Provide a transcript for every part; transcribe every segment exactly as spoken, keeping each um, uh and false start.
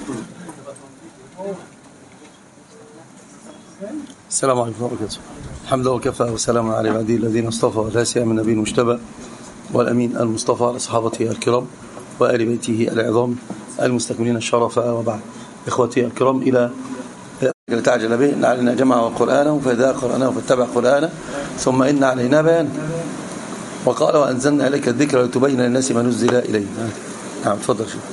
السلام عليكم ورحمة الله وبركاته. الحمد لله وكفى وسلام على عباده الذين اصطفى، ولا سيما النبي المجتبى والأمين المصطفى على صحابته الكرام وآل بيته العظام المستكملين الشرف، وبعد. إخوتي الكرام، إلى تعجل به إن علينا جمعه قرآنه فإذا قرأناه فاتبع قرآنه ثم إن علينا بيانه. وقال وأنزلنا إليك الذكر لتبين للناس ما نزل إليه. نعم، تفضل شيخ.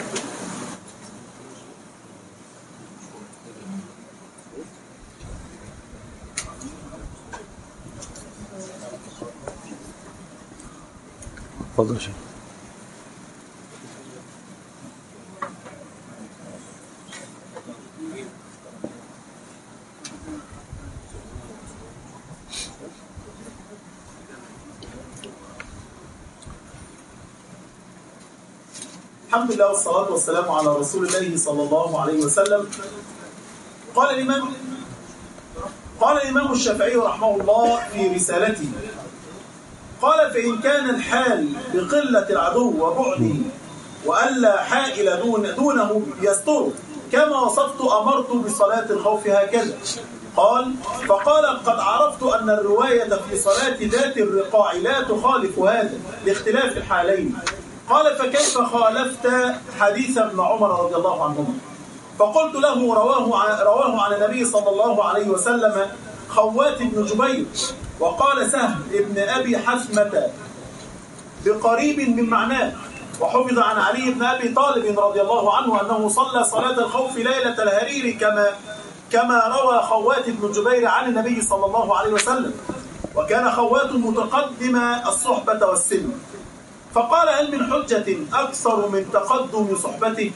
تفضل شيخ. الحمد لله والصلاة والسلام على رسول الله صلى الله عليه وسلم. قال الإمام قال الإمام الشافعي رحمه الله في رسالته، قال: فإن كان الحال بقلة العدو وبعده وألا حائل دون دونه يستره كما وصفت أمرت بصلاة الخوف هكذا. قال: فقال: قد عرفت أن الرواية في صلاة ذات الرقاع لا تخالف هذا لاختلاف الحالين. قال: فكيف خالفت حديث ابن عمر رضي الله عنهما؟ فقلت له: رواه عن, رواه عن النبي صلى الله عليه وسلم خوات بن جبير. وقال سهل ابن أبي حثمة بقريب من معناه. وحفظ عن علي بن أبي طالب رضي الله عنه أنه صلى صلاة الخوف ليلة الهرير كما كما روى خوات بن جبير عن النبي صلى الله عليه وسلم. وكان خوات متقدم الصحبة والسن. فقال: هل من حجة أكثر من تقدم صحبته؟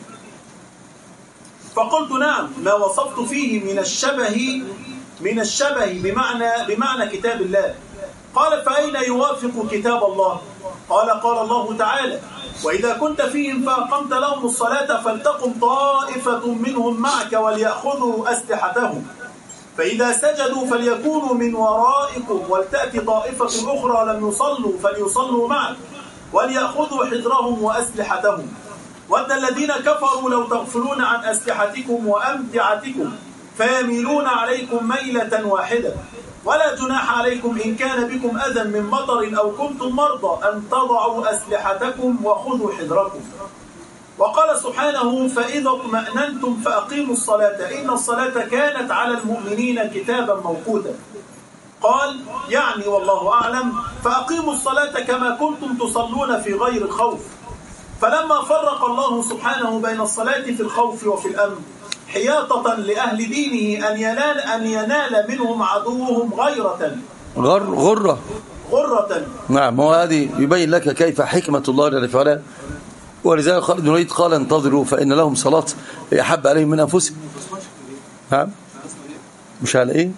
فقلت: نعم، ما وصفت فيه من الشبه من الشبه بمعنى بمعنى كتاب الله. قال: فأين يوافق كتاب الله؟ قال: قال الله تعالى: وإذا كنت فيهم فأقمت لهم الصلاة فلتقم طائفة منهم معك وليأخذوا أسلحتهم، فإذا سجدوا فليكونوا من ورائكم ولتأتي طائفة أخرى لم يصلوا فليصلوا معك وليأخذوا حذرهم وأسلحتهم. وأن الذين كفروا لو تغفلون عن أسلحتكم وأمتعتكم فيميلون عليكم ميلة واحدة، ولا جناح عليكم إن كان بكم أذى من مطر أو كنتم مرضى أن تضعوا أسلحتكم وخذوا حذركم. وقال سبحانه: فإذا اطمأننتم فأقيموا الصلاة إن الصلاة كانت على المؤمنين كتابا موقوتا. قال: يعني والله أعلم فأقيموا الصلاة كما كنتم تصلون في غير الخوف. فلما فرق الله سبحانه بين الصلاة في الخوف وفي الأمن حياطة لأهل دينه أن ينال أن ينال منهم عدوهم غيرة غر غرة غرة نعم، وهذه يبين لك كيف حكمة الله جل وعلا. ولذلك خالد بن الوليد قال: انتظروا فإن لهم صلاة أحب عليهم من أنفسهم. نعم، مش على إيه؟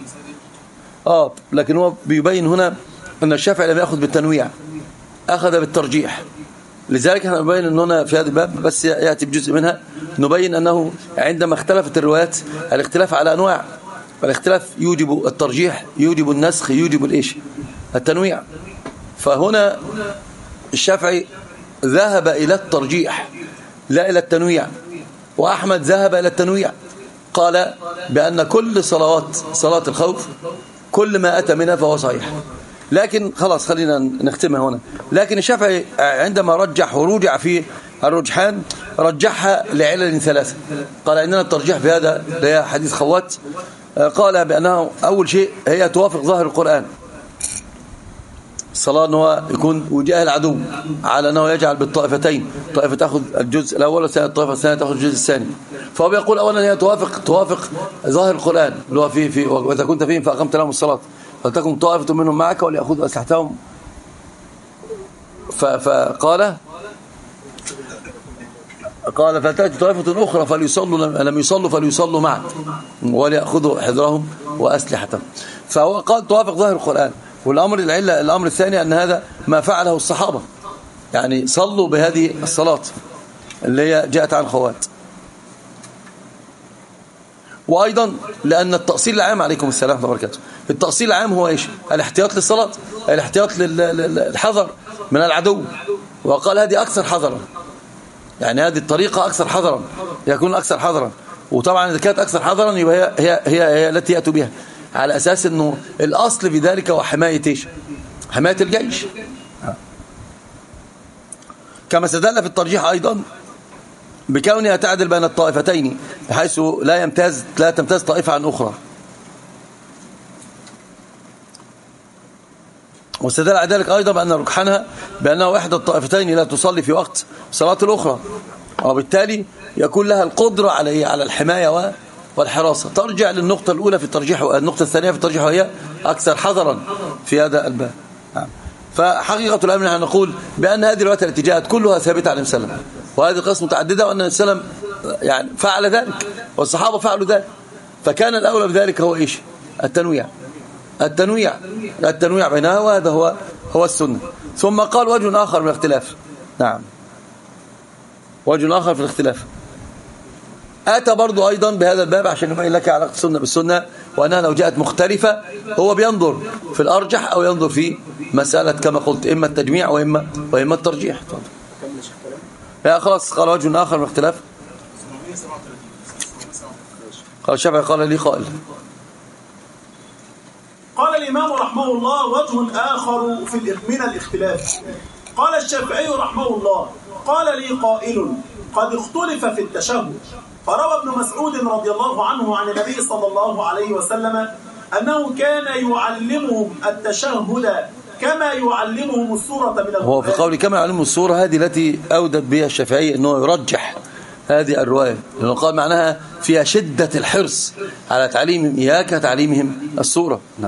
آه لكن هو بيبين هنا أن الشافعي لم يأخذ بالتنويع، أخذ بالترجيح. لذلك احنا نبين أن هنا في هذا الباب بس يأتي بجزء منها، نبين أنه عندما اختلفت الروايات الاختلاف على أنواع، والاختلاف يوجب الترجيح، يوجب النسخ، يوجب الإيش؟ التنويع. فهنا الشافعي ذهب إلى الترجيح لا إلى التنويع، وأحمد ذهب إلى التنويع، قال بأن كل صلوات صلاة الخوف كل ما أتى منها فهو صحيح. لكن خلاص خلينا نختمها هنا. لكن الشافعي عندما رجح ورجع في الرجحان رجحها لعلل ثلاثة. قال إننا الترجيح في هذا اللي هي حديث خوات، قال بأنه أول شيء هي توافق ظاهر القرآن، الصلاة أنه يكون وجاه العدو على أنه يجعل بالطائفتين، طائفة تأخذ الجزء الأول والطائفة الثانية تأخذ الجزء الثاني. فهو بيقول أولا هي توافق توافق ظاهر القرآن اللي هو في في وإذا كنت فيهم فأقمت لهم الصلاة فلتكن طائفة منهم معك وليأخذوا أسلحتهم. فقال قال فتأتي طائفة أخرى فليصلوا لم يصلوا فليصلوا معك وليأخذوا حذرهم وأسلحتهم. فهو قال توافق ظاهر القرآن. والأمر العلة الأمر الثاني أن هذا ما فعله الصحابة، يعني صلوا بهذه الصلاة اللي هي جاءت عن خوات. وأيضا لأن التأصيل العام عليكم السلام ورحمة الله وبركاته، التأصيل العام هو إيش؟ الاحتياط للصلاة، الاحتياط للحذر من العدو. وقال هذه أكثر حذرا، يعني هذه الطريقة أكثر حذرا، يكون أكثر حذرا. وطبعا إذا كانت أكثر حذرا يبقى هي هي هي, هي التي يأتوا بها، على أساس أنه الأصل في ذلك هو حماية إيش؟ حماية الجيش. كما استدل في الترجيح أيضا بكونها تعدل بين الطائفتين بحيث لا يمتاز لا تمتاز طائفة عن أخرى. واستدل على ذلك أيضا بأن ركحانها بأنه إحدى الطائفتين لا تصلي في وقت صلاة الأخرى، وبالتالي يكون لها القدرة على على الحماية والحراسة. ترجع للنقطة الأولى في الترجيح، النقطة الثانية في الترجيح وهي أكثر حذرا في هذا الباب. فحقيقة الأمر نحن نقول بأن هذه الروايات التي جاءت كلها ثابتة عن النبي صلى الله عليه وسلم، وهذه قصة متعددة، وأن النبي صلى الله عليه وسلم يعني فعل ذلك والصحابة فعلوا ذلك، فكان الأولى بذلك هو إيش؟ التنويع التنويع التنويع بينها، وهذا هو هو السنة. ثم قال وجه آخر من الاختلاف. نعم، وجه آخر في الاختلاف أتى برضو أيضا بهذا الباب عشان يبين لك علاقة السنة بالسنة، وأنها لو جاءت مختلفة هو بينظر في الأرجح أو ينظر في مسألة كما قلت إما التجميع وإما وإما الترجيح. لا خلاص، قال وجه آخر من الاختلاف. قال الشافعي قال لي قائل. قال الإمام رحمه الله وجه آخر في من الاختلاف. قال الشافعي رحمه الله قال لي قائل قد اختلف في التشهد، فروى ابن مسعود رضي الله عنه عن النبي صلى الله عليه وسلم أنه كان يعلمهم التشهد كما يعلمهم السورة من القرآن. هو في قول كما يعلمهم السورة هذه التي أودت بها الشافعي أنه يرجح هذه الرواية، لأنه قال معناها فيها شدة الحرص على تعليمهم إياه كتعليمهم السورة. نعم.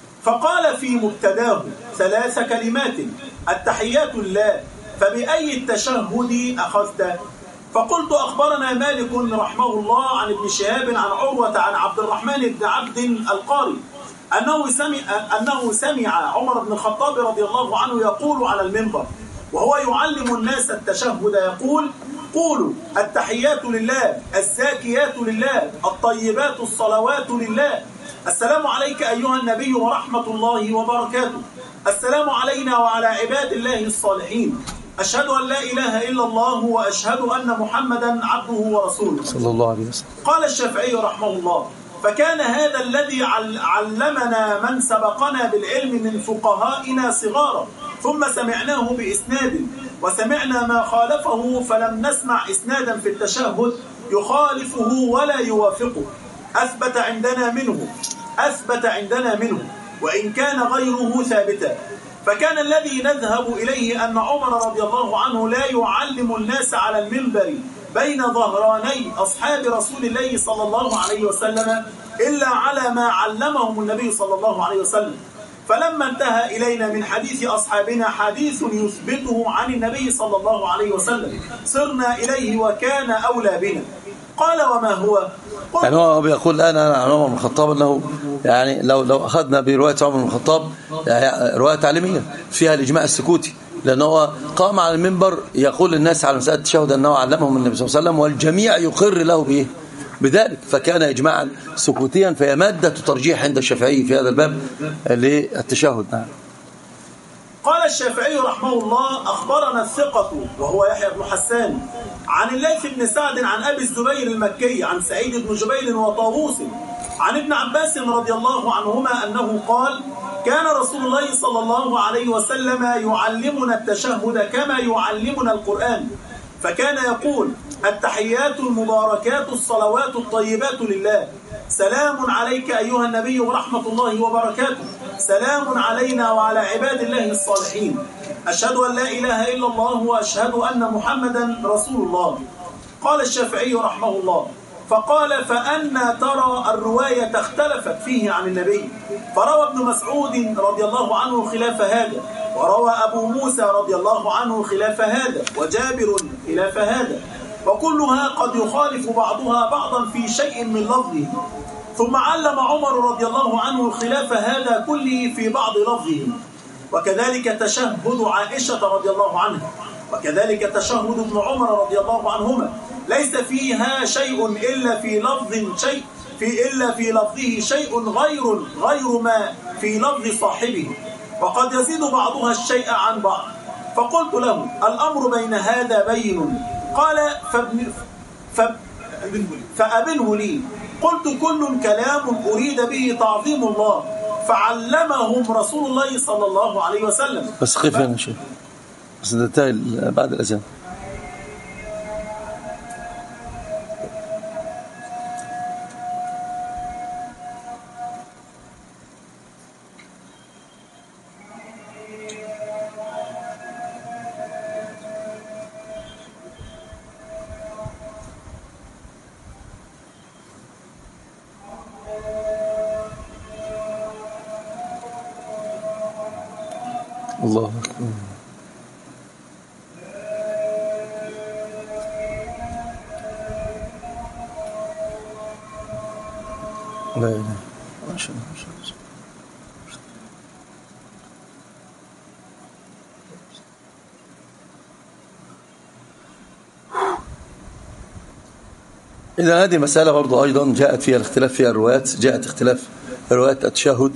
فقال في مبتداه ثلاث كلمات التحيات لله، فبأي التشهد أخذت؟ فقلت أخبرنا مالك رحمه الله عن ابن شهاب عن عروة عن عبد الرحمن بن عبد القاري أنه سمع, أنه سمع عمر بن الخطاب رضي الله عنه يقول على المنبر وهو يعلم الناس التشهد يقول: قولوا التحيات لله، الزاكيات لله، الطيبات الصلوات لله، السلام عليك أيها النبي ورحمة الله وبركاته، السلام علينا وعلى عباد الله الصالحين، أشهد أن لا إله إلا الله وأشهد أن محمدا عبده ورسوله صلى الله عليه وسلم. قال الشافعي رحمه الله: فكان هذا الذي علمنا من سبقنا بالعلم من فقهائنا صغارا، ثم سمعناه بإسناد، وسمعنا ما خالفه فلم نسمع إسنادا في التشهد يخالفه ولا يوافقه، أثبت عندنا منه أثبت عندنا منه وإن كان غيره ثابتا. فكان الذي نذهب إليه أن عمر رضي الله عنه لا يعلم الناس على المنبر بين ظهراني أصحاب رسول الله صلى الله عليه وسلم إلا على ما علمهم النبي صلى الله عليه وسلم. فلما انتهى إلينا من حديث أصحابنا حديث يثبته عن النبي صلى الله عليه وسلم صرنا إليه وكان أولى بنا. قال: وما هو؟ يعني هو بيقول الآن عن عمر بن الخطاب أنه يعني لو لو أخذنا برواية عمر بن الخطاب يعني رواية تعليمية فيها الإجماع السكوتي، لأنه قام على المنبر يقول للناس على مسألة التشهد أنه علمهم النبي صلى الله عليه وسلم والجميع يقر له به بذلك، فكان إجماعا سكوتيا، فهي مادة ترجيح عند الشافعي في هذا الباب للتشهد. نعم. قال الشافعي رحمه الله: أخبرنا الثقة وهو يحيى بن حسان عن الليث بن سعد عن أبي الزبير المكي عن سعيد بن جبير وطاووس عن ابن عباس رضي الله عنهما أنه قال: كان رسول الله صلى الله عليه وسلم يعلمنا التشهد كما يعلمنا القرآن، فكان يقول: التحيات المباركات الصلوات الطيبات لله، سلام عليك أيها النبي ورحمة الله وبركاته، سلام علينا وعلى عباد الله الصالحين، أشهد أن لا إله إلا الله وأشهد أن محمدا رسول الله. قال الشافعي رحمه الله: فقال: فأنا ترى الرواية اختلفت فيه عن النبي، فروى ابن مسعود رضي الله عنه خلاف هذا، وروى أبو موسى رضي الله عنه خلاف هذا، وجابر خلاف هذا، وكلها قد يخالف بعضها بعضا في شيء من لفظه. ثم علم عمر رضي الله عنه خلاف هذا كله في بعض لفظه، وكذلك تشهد عائشة رضي الله عنها، وكذلك تشهد ابن عمر رضي الله عنهما، ليس فيها شيء إلا في لفظ شيء في إلا في لفظه شيء غير غير ما في لفظ صاحبه، وقد يزيد بعضها الشيء عن بعض. فقلت له: الأمر بين هذا بين، قال فابن فأبنه لي. قلت كل كلام أريد به تعظيم الله فعلمهم رسول الله صلى الله عليه وسلم. بس خف يا شيخ، بس ده بعد الأذان. الله أكبر. لا إله ما شاء الله. إذا هذه مسألة برضو أيضا جاءت فيها الاختلاف فيها الروايات، جاءت اختلاف روايات التشهد،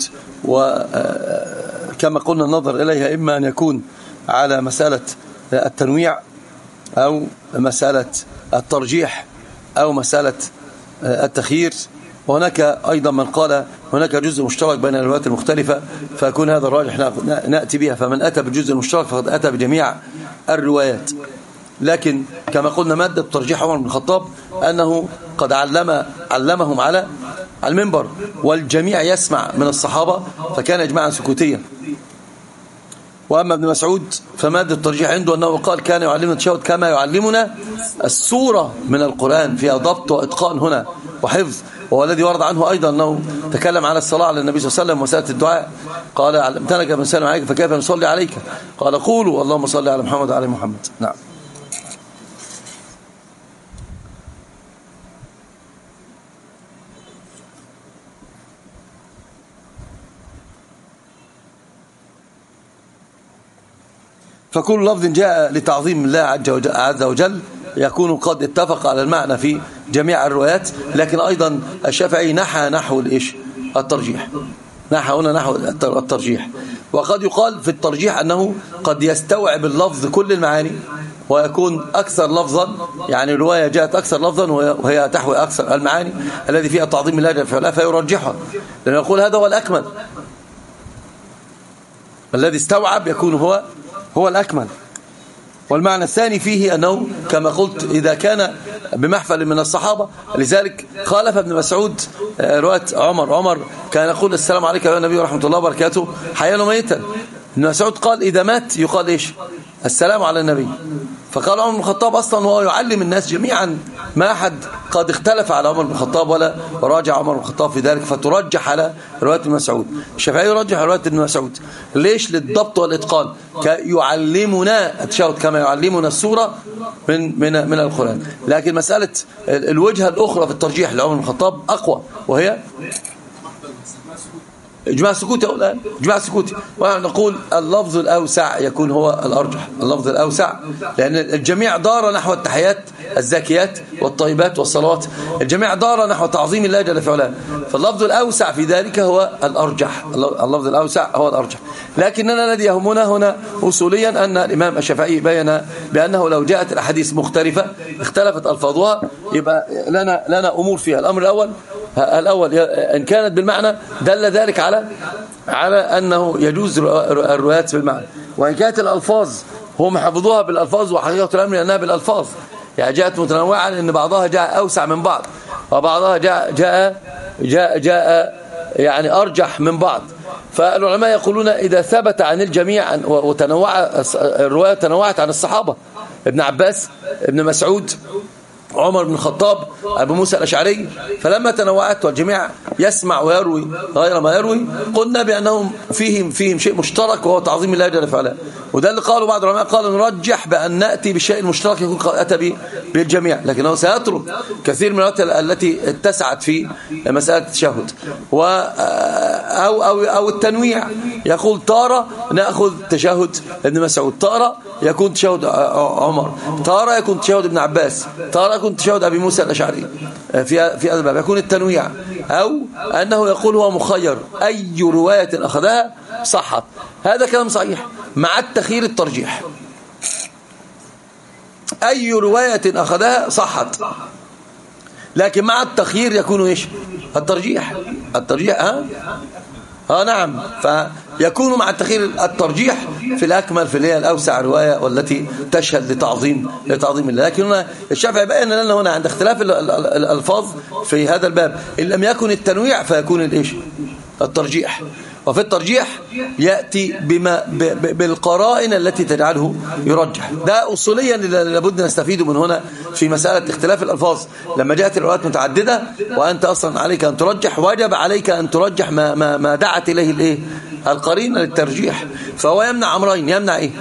وكما قلنا النظر إليها إما أن يكون على مسألة التنويع أو مسألة الترجيح أو مسألة التخيير. وهناك أيضا من قال هناك جزء مشترك بين الروايات المختلفة، فيكون هذا الراجح نأتي بها. فمن أتى بالجزء المشترك فقد أتى بجميع الروايات. لكن كما قلنا مادة ترجيح عمر بن الخطاب أنه قد علم علمهم على المنبر والجميع يسمع من الصحابة، فكان إجماعا سكوتيا. وأما ابن مسعود فمادة الترجيح عنده أنه قال كان يعلمنا التشهد كما يعلمنا السورة من القرآن، فيها ضبط وإتقان هنا وحفظ. وهو الذي ورد عنه أيضا أنه تكلم على الصلاة على النبي صلى الله عليه وسلم وسألة الدعاء، قال علمتنا كيف نسلم عليك فكيف نصلي عليك، قال قولوا اللهم صل على محمد وعلى محمد. نعم. فكل لفظ جاء لتعظيم الله عز وجل يكون قد اتفق على المعنى في جميع الروايات. لكن أيضا الشافعي نحى نحو الإيش الترجيح، نحى هنا نحو الترجيح. وقد يقال في الترجيح أنه قد يستوعب اللفظ كل المعاني ويكون أكثر لفظا، يعني الرواية جاءت أكثر لفظا وهي تحوي أكثر المعاني الذي فيها تعظيم الله جل وعلا فيرجحها، لأنه يقول هذا هو الأكمل، الذي استوعب يكون هو هو الأكمل. والمعنى الثاني فيه أنه كما قلت إذا كان بمحفل من الصحابة، لذلك خالف ابن مسعود رواية عمر. عمر كان يقول السلام عليك يا النبي ورحمة الله وبركاته حيا وميتا. ابن مسعود قال إذا مات يقال إيش السلام على النبي. فقال عمر بن الخطاب أصلا وهو يعلم الناس جميعا، ما أحد قد اختلف على عمر بن الخطاب ولا راجع عمر بن الخطاب في ذلك، فترجح على رواية ابن مسعود. الشافعي يرجح رواية ابن مسعود ليش؟ للضبط والإتقان، يعلمنا التشهد كما يعلمنا السورة من من من القرآن. لكن مسألة الوجهة الأخرى في الترجيح لعمر بن الخطاب أقوى، وهي إجماع سكوتي أو لا إجماع سكوتي. ونقول اللفظ الأوسع يكون هو الأرجح، اللفظ الأوسع، لأن الجميع دار نحو التحيات الزاكيات والطيبات والصلوات، الجميع دار نحو تعظيم الله جل في علاه، فاللفظ الأوسع في ذلك هو الأرجح، اللفظ الأوسع هو الأرجح. لكننا الذي يهمنا هنا أصوليا أن الإمام الشافعي بيّن بأنه لو جاءت الأحاديث مختلفة اختلفت ألفاظها يبقى لنا لنا أمور فيها. الأمر الأول الأول إن كانت بالمعنى دل ذلك على على أنه يجوز الروايات بالمعنى، وإن كانت الألفاظ هم حفظوها بالألفاظ وحقيقة الأمر أنها بالألفاظ، يعني جاءت متنوعة لأن بعضها جاء أوسع من بعض وبعضها جاء جاء جاء, جاء يعني أرجح من بعض. فالعلماء يقولون إذا ثبت عن الجميع وتنوع الرواية تنوعت عن الصحابة ابن عباس ابن مسعود عمر بن الخطاب أبو موسى الأشعري، فلما تنوعت والجميع يسمع ويروي غير ما يروي قلنا بأنهم فيهم فيهم شيء مشترك وهو تعظيم الله جل وعلا. وده اللي قالوا بعض العلماء، قالوا نرجح بأن نأتي بالشيء المشترك يكون قد أتى بالجميع، لكنه سيترك كثير من الروايات التي اتسعت في مسألة التشهد و أو أو أو التنويع، يقول تارة نأخذ تشهد ابن مسعود، تارة يكون تشهد عمر، تارة يكون تشهد ابن عباس، تارة يكون تشهد أبي موسى الأشعري في في هذا الباب، يكون التنويع، أو أنه يقول هو مخير أي رواية أخذها صحت. هذا كلام صحيح مع التخيير الترجيح. أي رواية أخذها صحت، لكن مع التخيير يكون إيش؟ الترجيح. الترجيح ها ها نعم، فيكون مع التخيير الترجيح في الأكمل، في اللي هي الأوسع رواية والتي تشهد لتعظيم لتعظيم الله. لكن هنا الشافعي بين لنا هنا عند اختلاف الألفاظ في هذا الباب، إن لم يكن التنويع فيكون الإيش؟ الترجيح. وفي الترجيح يأتي بما بالقرائن التي تجعله يرجح. ده أصوليا لابد نستفيد من هنا في مسألة اختلاف الألفاظ. لما جاءت الروايات متعددة وأنت أصلا عليك أن ترجح، وجب عليك أن ترجح ما, ما, ما دعت إليه الإيه؟ القرينة للترجيح. فهو يمنع أمرين. يمنع إيه؟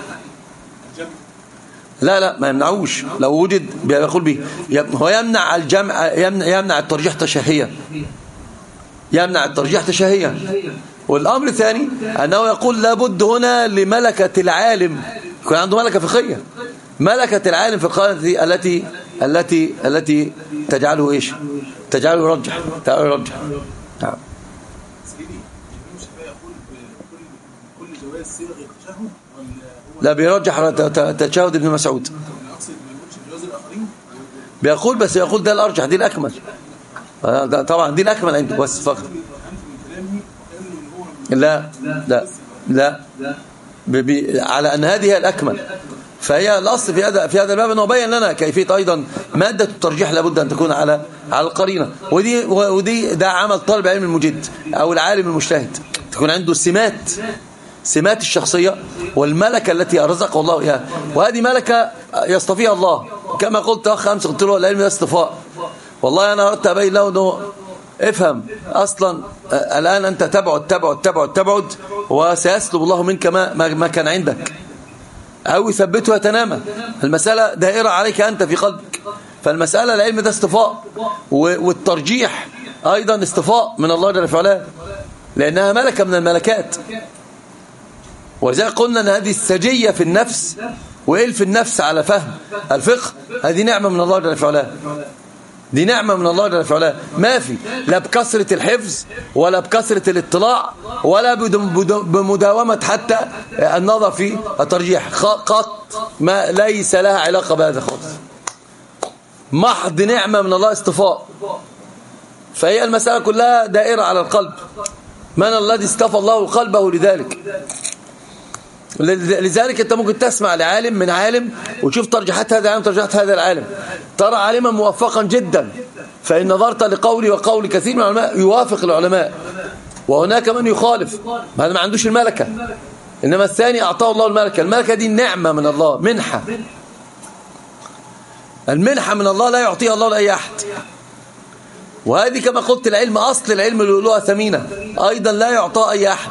لا لا ما يمنعوش، لو وجد بيقول به. هو يمنع الجمع، يمنع, يمنع الترجيح تشهيا، يمنع الترجيح تشهيا. والأمر الثاني أنه يقول لابد هنا لملكة العالم، يكون عنده ملكة فقهية، ملكة العالم في القاعدة التي التي التي تجعله إيش؟ تجعله يرجح، تجعله يرجح. نعم. سيدي مش يقول كل جواز صيغ التشهد، لا بيرجح تشهد ابن مسعود. اقصد ما يقولش جواز الاخرين، بيقول بس يقول ده الأرجح، دي الأكمل طبعا، دي الأكمل عنده بس فقط. لا لا لا على أن هذه هي الأكمل. فهي الأصل في هذا في هذا الباب أنه بين لنا كيفية أيضا مادة الترجيح لابد أن تكون على على القرينة. ودي ودي ده عمل طالب علم المجد أو العالم المجتهد، تكون عنده سمات سمات الشخصية والملكة التي أرزقه الله إياها. وهذه ملكة يصطفيها الله، كما قلت أخ أمس قلت له العلم ده اصطفاء. والله أنا أردت أبين له أنه افهم أصلا الآن أنت تبعد تبعد تبعد تبعد وسيسلب الله منك ما, ما كان عندك، أو يثبته يتنامى. المسألة دائرة عليك أنت في قلبك. فالمسألة العلم ده اصطفاء، والترجيح أيضا اصطفاء من الله جل وعلا، لأنها ملكة من الملكات. وإذا قلنا أن هذه السجية في النفس وإلف النفس على فهم الفقه، هذه نعمة من الله جل وعلا، دي نعمة من الله جل وعلا. ما في لا بكثرة الحفظ ولا بكثرة الاطلاع ولا بمداومة حتى النظر في الترجيح قط، ما ليس لها علاقة بهذا خالص، محض نعمة من الله اصطفاء. فهي المسألة كلها دائرة على القلب. من الذي اصطفى الله قلبه لذلك؟ لذلك انت ممكن تسمع لعالم من عالم وتشوف ترجيحات هذا العالم ترجيحات هذا العالم، ترى عالما موفقا جدا، فإن نظرت لقولي وقول كثير من العلماء يوافق العلماء، وهناك من يخالف، هذا ما عندوش الملكة. إنما الثاني أعطاه الله الملكة. الملكة دي نعمة من الله، منحة. المنحة من الله لا يعطيها الله لأي أحد. وهذه كما قلت العلم أصل العلم لؤلؤة ثمينة أيضا لا يعطى أي أحد.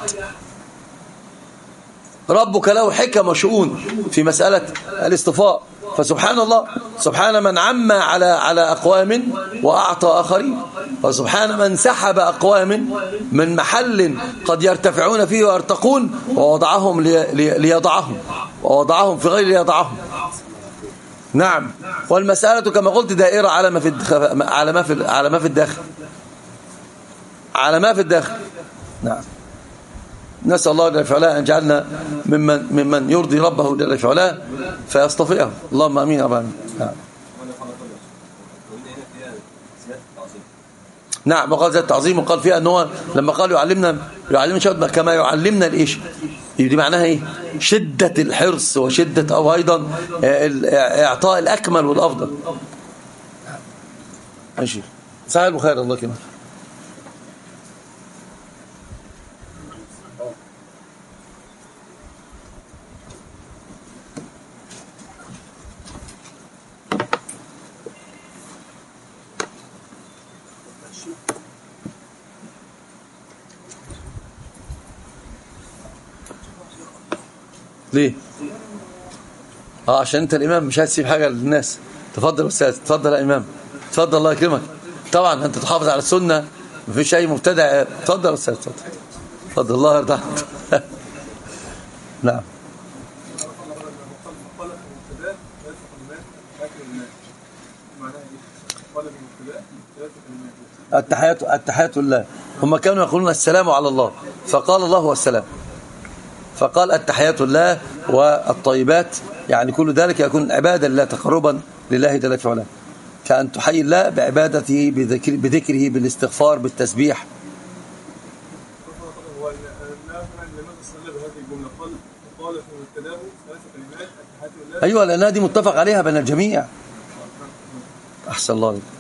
ربك له حكم وشؤون في مسألة الاصطفاء. فسبحان الله، سبحان من عم على على أقوام وأعطى آخرين، وسبحان من سحب أقوام من محل قد يرتفعون فيه ويرتقون ووضعهم لي ليضعهم ووضعهم في غير ليضعهم. نعم. والمسألة كما قلت دائرة على ما في على ما في على ما في الداخل على ما في الداخل. نعم. نسأل الله جل وعلا أن يجعلنا ممن ممن يرضي ربه جل وعلا فيصطفيه. اللهم امين يا رب. نعم. وقال ذات التعظيم، وقال فيها ان هو لما قال يعلمنا يعلمنا شد كما يعلمنا الايش، دي معناها ايه؟ شدة الحرص وشدة او ايضا اعطاء الاكمل والافضل. ماشي. صحيح البخاري الله يكرمك. ليه؟ اه عشان انت الامام مش هتسيب حاجه للناس. تفضل استاذ، تفضل يا امام، تفضل الله يكرمك. طبعا انت تحافظ على السنه، مفيش اي مبتدع. تفضل يا استاذ، تفضل تفضل الله يرضى عنك. نعم. التحيات التحيات لله. هم كانوا يقولون السلام على الله، فقال الله والسلام، فقال التحيات لله والطيبات يعني كل ذلك يكون عبادة لله تقربا لله جل في علاه، كأن تحيي الله بعبادته بذكر بذكره بالاستغفار بالتسبيح. أيوة لأنها دي متفق عليها بين الجميع. أحسن الله عليك.